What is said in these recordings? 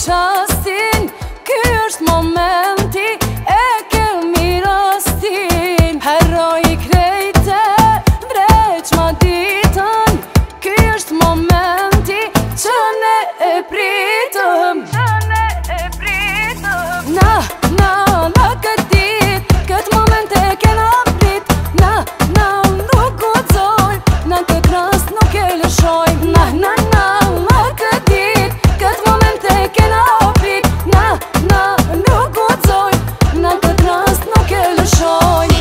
qastin, ky është momenti, e kemi rastin. Heroj krejte, vreq ma ditën, ky është momenti që ne e pritëm. Na këtë dit, këtë moment e kena prit. Na nuk guxoj, na këtë rast nuk e lëshoj. Na këtë dit, këtë moment e kena prit. Na nuk guxoj, na këtë rast nuk e lëshoj.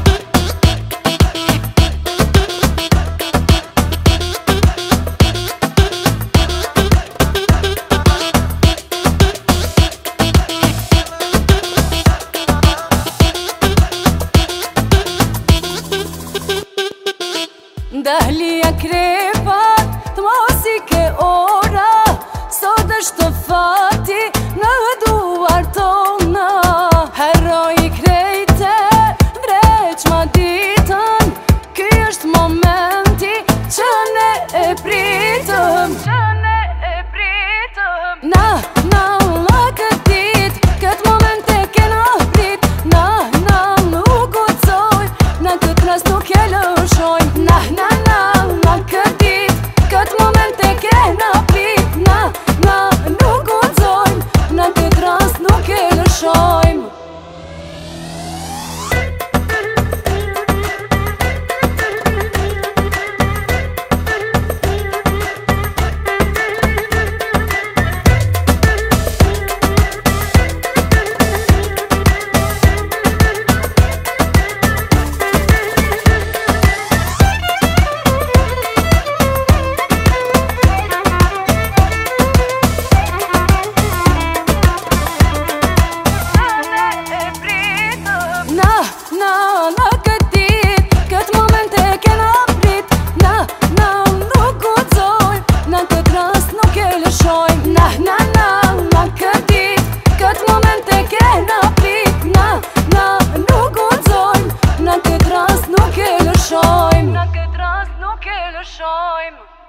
Dahlia krepat, të mos i ke ora, sot është fati në duar tona. Heroj krejte, vreq ma ditën, ky është momenti që ne e pritëm. Na këtë dit, këtë moment e kena prit. Na nuk guxoj, na këtë rast nuk e lëshoj. Na këtë dit, këtë moment e kena prit. Na nuk guxoj, na këtë rast nuk e lëshojmë. Na këtë dit, këtë moment e kena prit. Na nuk guxoj, na këtë rast nuk e lëshoj. Na këtë dit, këtë moment e kena prit. Na nuk guxoj, na këtë rast nuk e lëshojmë.